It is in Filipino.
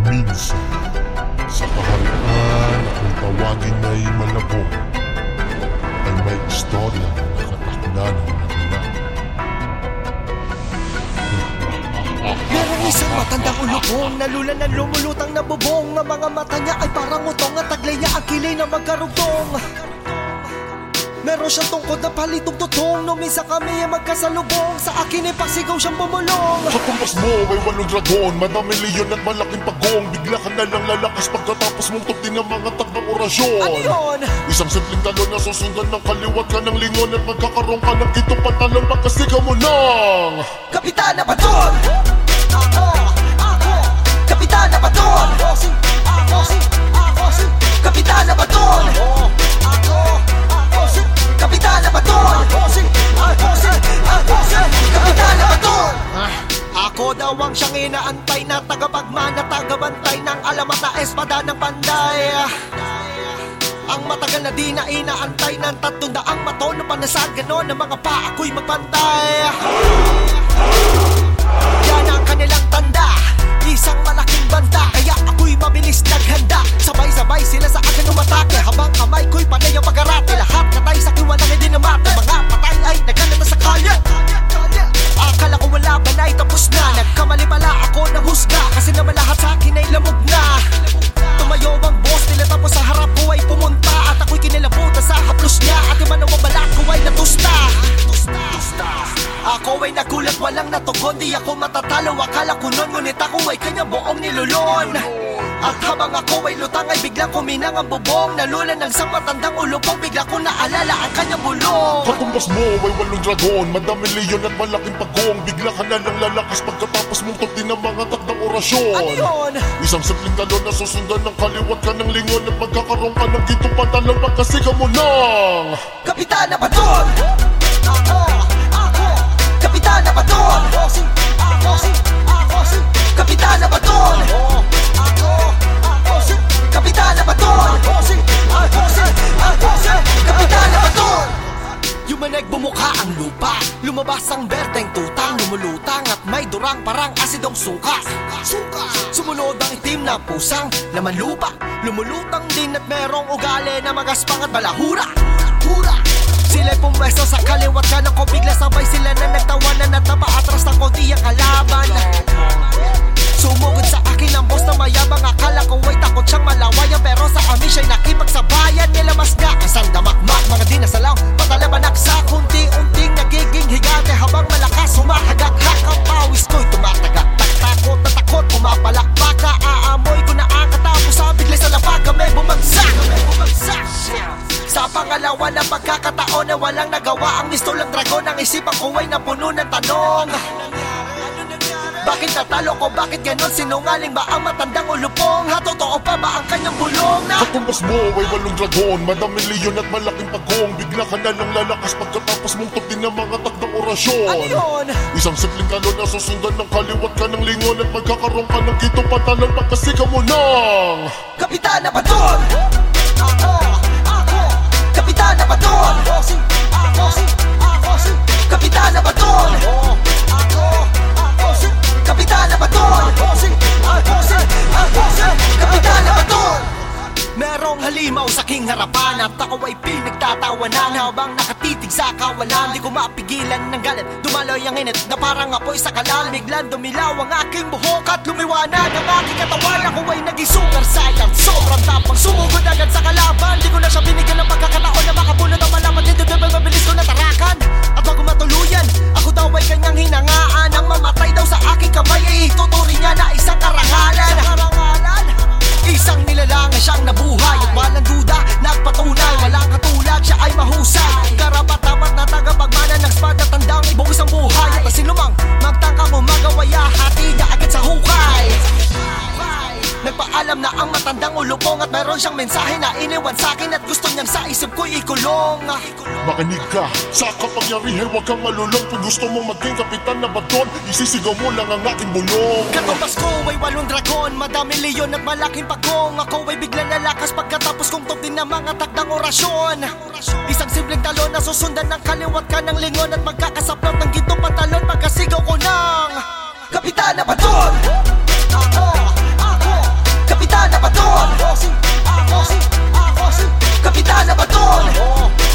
Minsan, sa kaharian kung tawagin ay malabong, ay may istorya na nakatakda ng nagla. Merong isang matandang ulupong, nalulan ng lumulutang na bubong. Ang mga mata niya ay parang utong at taglay niya ang kilay na magkarugtong. Meron siyang tungkod na palitong tutong. Nung minsan kami ay magkasalubong, sa akin ay pagsigaw siyang bumulong. Sa tumbas mo ay 8 dragon, madaming leyon at malaking pagong. Bigla ka na lang lalakas pagkatapos mong tugtin ng mga takdang orasyon. Ano yun? Isang simpleng talon na susundan ng kaliwat ka ng lingon, at magkakaroon ka ng kitong pantalon pagkasigaw mo ng Kapitana Baton! Kapitana Baton! Kapitana Baton! Kapitana Baton! Kapitana Baton! Ako daw ang siyang inaantay na tagapagmana, tagabantay ng alamat na espada ng panday. Ang matagal na di na inaantay ng 300 matono pa na sa ganon ng mga pa ako'y magpantay. Yan ang kanilang tanda, isang malaking banda, kaya ako'y mabilis naghanda. Sabay-sabay sila sa akin umatake, habang kamay ko'y panay ang pag-arate. Lahat katay sa kiwan ang hindi namate, mga patay ay nagkanata sa kalye. Akala ko wala ba na tapos na, nagkamali pala ako ng husga, kasi naman lahat sa akin ay lamog na. Tumayo ang boss nila tapos sa harap ko ay pumunta, at ako'y kinilabutan sa haplos niya, at yung manawang balat ko ay natusta. Ako ay nagulat, walang natugon, di ako matatalo. Akala ko nun, ngunit ako ay kanya buong nilulon. At habang ako ay lutang ay biglang kuminang ang bubong. Nalulan ng isang matandang ulupong, bigla ko naalala ang kanyang bulong. Katumbas mo ay 8 dragon, madaming leyon at malaking pagong. Bigla ka na lang lalakas pagkatapos mong tugtin ng mga takdang orasyon. Ano yun? Isang simpleng talon na susundan ng kaliwat ka ng lingon, at magkakaroon ka ng kitong pantalon pagkasigaw mo ng Kapitana Baton! Kapitana Baton! Kapitana Baton! Kapitana Baton! Kapitana Baton! Yumaneg bumukha ang lupa, lumabas ang berteng tutang, lumulutang at may durang parang asidong suka. Sumunod ang itim na pusang laman lupa, lumulutang din at merong ugali na magaspang at balahura. Sila'y pumwesto sa kaliwat ka ng ko, bigla sabay sila na nagtawanan at napaatras ng konti ang kalaban. Sumugod sa akin ang boss na mayabang, akala ko ay takot siyang malawayan, pero sa amin siya'y nakipagsabayan. Nilamas niya isang damakmak, mga dinasalaw patalabanak sa kunti-unting nagiging higante, habang malakas humahagak-hak ang pawis ko'y tumatagak. Takot na takot, pumapalakpak, naaamoy ko na ang katapos, bigla sa lapag kami bumagsak. Sa pangalawa na pagkakataon na walang nagawa ang mistulang dragon, ang isipan ko ay napuno ng tanong. Bakit natalo ko? Bakit ganon? Sinungaling ba ang matandang ulupong? Totoo pa ba ang kanyang bulong na Katumbas mo ay 8 dragon, madaming leyon at malaking pagong. Bigla ka na lang lalakas pagkatapos mong tugtin ng mga takdang orasyon. Ano yun? Isang simpleng talon na susundan ng kaliwat ka ng lingon, at magkakaroon ka ng kitong pantalon pagkasigaw mo ng Kapitana Baton! Kapitana Baton! Kapitana Baton! Kapitana Baton! Kapitana Baton! Merong halimaw sa aking harapan at ako ay pinagtatawanan, habang nakatitig sa kawalan. Di ko mapigilan ng galit, dumaloy ang init na parang apoy sa kalan. Biglang dumilaw ang aking buhok at lumiwanag ang aking katawan. Ako ay naging super saiyan, sobrang tapang, sumugod agad sa kalaban. Di ko na siya binigyan ng pagkakataon na makabunod ang malaman. Hindi ba mabilis ko natarakan? At bago matuluyan, ako daw ay kanyang hinangaan. Ang mamatay daw sa aking kamay ay ituturing niya na isang karangalan. Isang nilalangan siyang nabuhay, at walang duda, nagpatunay, walang katulad, siya ay mahusay. Karapat-dapat na tagapagmana ng espada, tandang ibuwis ang buhay. At sinumang magtangkang umagawaya, hati niya agad sa hukay. Nagpaalam na ang matandang ulupong, at mayroon siyang mensahe na iniwan sa'kin, at gusto niyang sa isip ko'y ikulong. Makinig ka, sa kapangyarihan huwag kang malulong. Kung gusto mong maging kapitan na baton, isisigaw mo lang ang aking bulong. Katumbas ko ay 8 dragon, madaming leyon at malaking pagong. Ako ay biglang lalakas pagkatapos kong tugtin ng mga takdang orasyon. Isang simpleng talon na susundan ng kaliwat ka ng lingon, at magkakasaplot ng gintong pantalon pagkasigaw ko ng Kapitana Baton! Kapitana Baton.